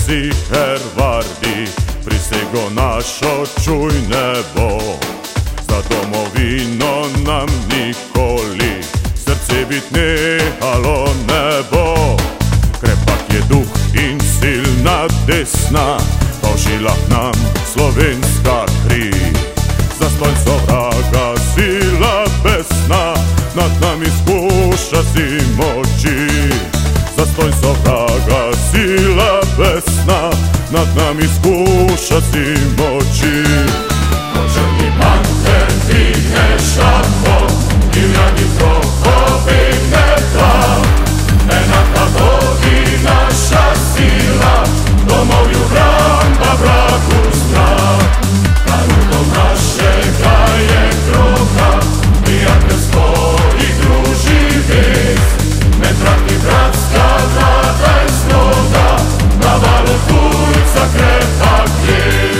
si Hervardi, prisego našo čuj nebo. Za domovino nam nikoli srce bit nehalo nebo. Krepak je duh in silna desna, pa v žilah nam slovenska kri. Zastonj sovraga sila besna, nad nami skuša si moči. Zastonj sovraga sila besna, nad nami skuša si moči. Poczerni panter wichę szatło, divjani prokopi neba. Enaka Bogi naša sila, domovju bramba vragu strah. Karudom našega je kroka, prijateljstvo i druži vez. Med bratni bratska vlada je sloga, na valu tujca krepak je.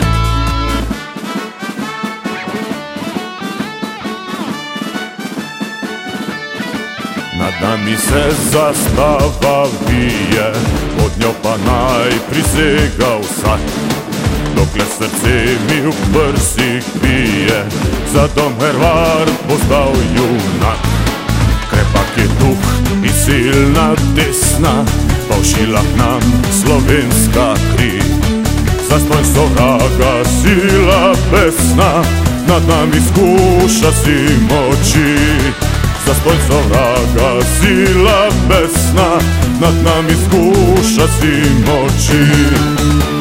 Nad nami se zastava vije, pod njo pa naj prisega vsak. Dokler srce mi v prsih bije, za dom Hervard postal junak. Krepak je duh in silna desna, pa v žilah nam slovenska kri. Zastonj sovraga sila besna, nad nami skuša si moči. Zastonj sovraga sila besna, nad nami skuša si moči.